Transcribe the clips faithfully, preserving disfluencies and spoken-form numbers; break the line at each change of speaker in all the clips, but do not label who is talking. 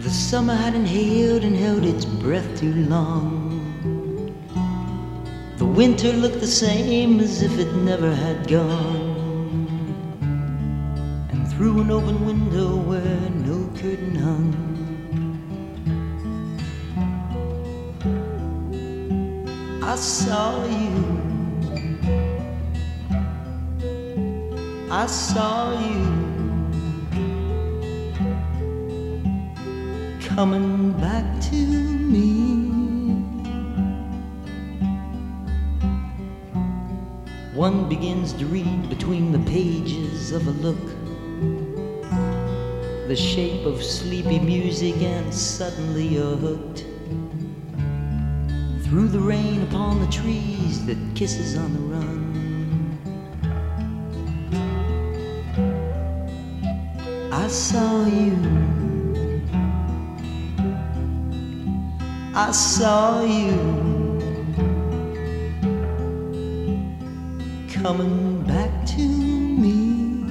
The summer had inhaled and held its breath too long. The winter looked the same as if it never had gone. And through an open window where no curtain hung, I saw you, I saw you coming back to me. One begins to read between the pages of a look, the shape of sleepy music, and suddenly you're hooked. Through the rain upon the trees that kisses on the run, I saw you, I saw you coming back to me.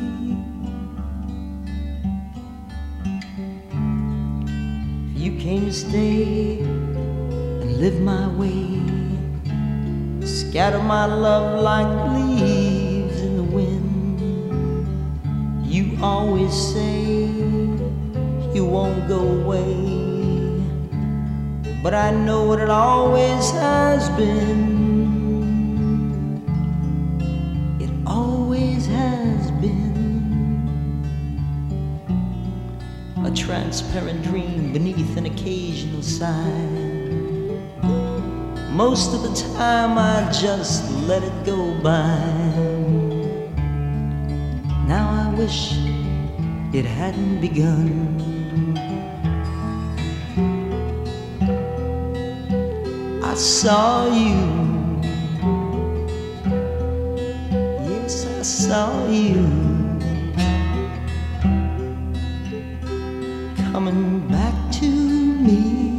You came to stay and live my way, scatter my love like leaves in the wind. You always say you won't go away, but I know what it always has been. It always has been a transparent dream beneath an occasional sigh. Most of the time I just let it go by. Now I wish it hadn't begun. I saw you, yes, I saw you coming back to me.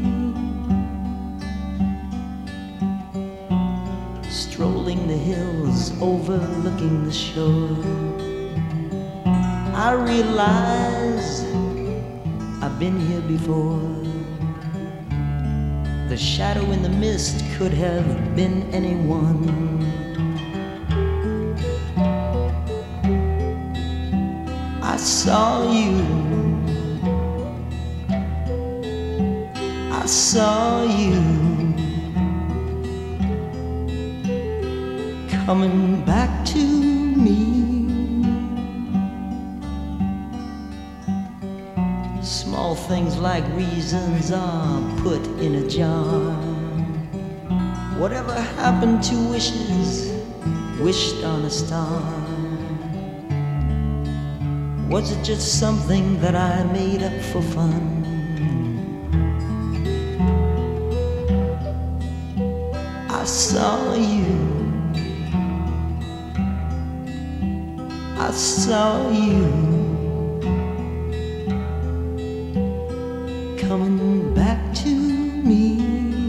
Strolling the hills, overlooking the shore, I realize I've been here before. The shadow in the mist could have been anyone. I saw you, I saw you coming back to me. Small things like reasons are put in a jar. Whatever happened to wishes wished on a star? Was it just something that I made up for fun? I saw you, I saw you coming back to me.